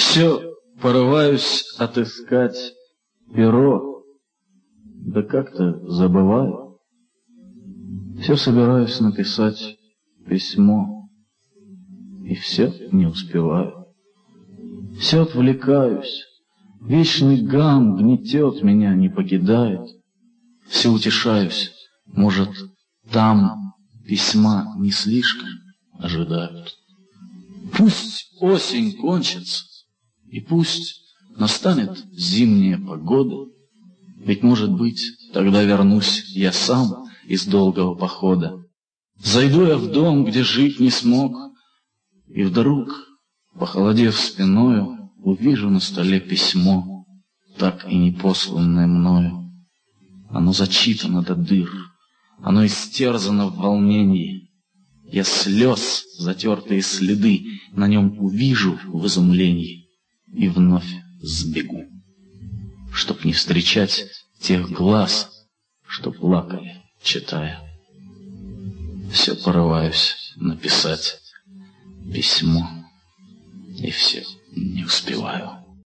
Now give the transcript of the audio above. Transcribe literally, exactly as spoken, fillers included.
Все порываюсь отыскать перо, да как-то забываю. Все собираюсь написать письмо, и все не успеваю. Все отвлекаюсь, вечный гам гнетет меня, не покидает. Все утешаюсь, может, там письма не слишком ожидают. Пусть осень кончится, и пусть настанет зимняя погода, ведь, может быть, тогда вернусь я сам из долгого похода. Зайду я в дом, где жить не смог, и вдруг, похолодев спиною, увижу на столе письмо, так и не посланное мною. Оно зачитано до дыр, оно истерзано в волнении. Я слез затертые следы на нем увижу в изумлении и вновь сбегу, чтоб не встречать тех глаз, что плакали, читая. Все порываюсь написать письмо, и все не успеваю.